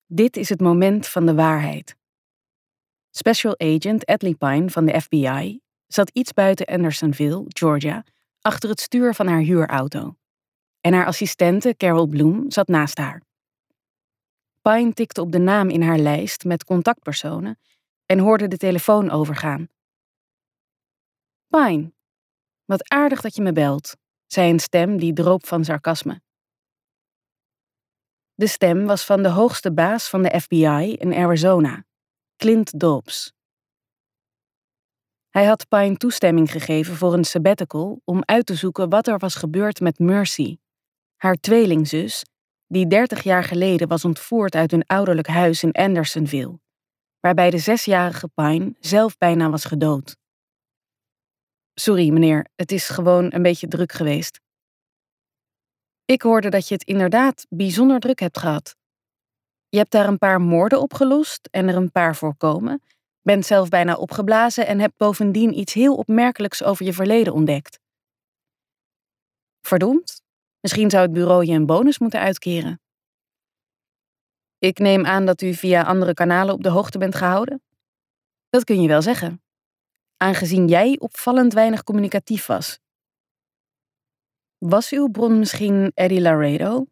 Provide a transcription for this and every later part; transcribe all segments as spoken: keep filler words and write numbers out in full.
Dit is het moment van de waarheid. Special Agent Adley Pine van de F B I zat iets buiten Andersonville, Georgia, achter het stuur van haar huurauto. En haar assistente Carol Bloom zat naast haar. Pine tikte op de naam in haar lijst met contactpersonen en hoorde de telefoon overgaan. Pine, wat aardig dat je me belt, zei een stem die droop van sarcasme. De stem was van de hoogste baas van de F B I in Arizona, Clint Dobbs. Hij had Pine toestemming gegeven voor een sabbatical om uit te zoeken wat er was gebeurd met Mercy, haar tweelingzus, die dertig jaar geleden was ontvoerd uit hun ouderlijk huis in Andersonville, waarbij de zesjarige Pine zelf bijna was gedood. Sorry, meneer, het is gewoon een beetje druk geweest. Ik hoorde dat je het inderdaad bijzonder druk hebt gehad. Je hebt daar een paar moorden opgelost en er een paar voorkomen, bent zelf bijna opgeblazen en hebt bovendien iets heel opmerkelijks over je verleden ontdekt. Verdomd, misschien zou het bureau je een bonus moeten uitkeren. Ik neem aan dat u via andere kanalen op de hoogte bent gehouden? Dat kun je wel zeggen, aangezien jij opvallend weinig communicatief was. Was uw bron misschien Eddie Laredo?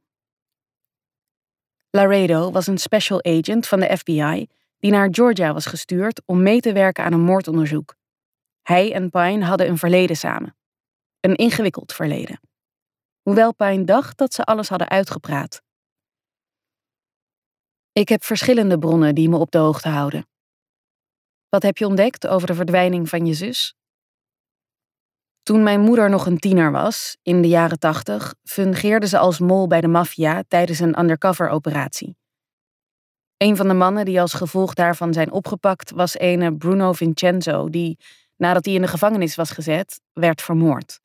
Laredo was een special agent van de F B I die naar Georgia was gestuurd om mee te werken aan een moordonderzoek. Hij en Pine hadden een verleden samen. Een ingewikkeld verleden. Hoewel Pine dacht dat ze alles hadden uitgepraat. Ik heb verschillende bronnen die me op de hoogte houden. Wat heb je ontdekt over de verdwijning van je zus? Toen mijn moeder nog een tiener was, in de jaren tachtig, fungeerde ze als mol bij de maffia tijdens een undercover-operatie. Een van de mannen die als gevolg daarvan zijn opgepakt was ene Bruno Vincenzo, die, nadat hij in de gevangenis was gezet, werd vermoord.